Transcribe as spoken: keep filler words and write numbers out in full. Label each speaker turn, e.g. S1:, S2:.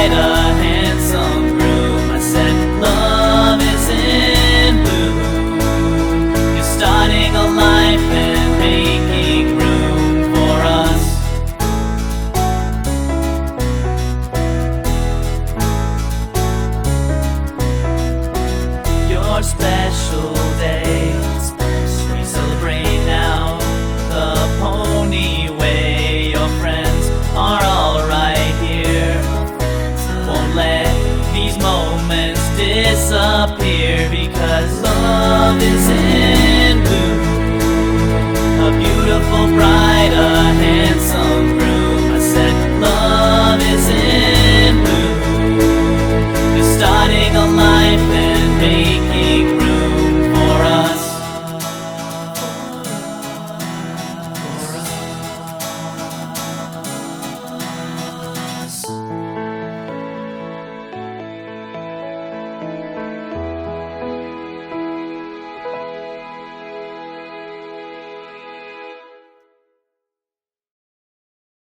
S1: bride, a handsome groom. I said, love is in bloom. You're starting a life and making room for us. Your special days, we celebrate now the pony way. Your friends are all right here. Won't let these moments disappear, because love is in bloom. A beautiful bride, a handsome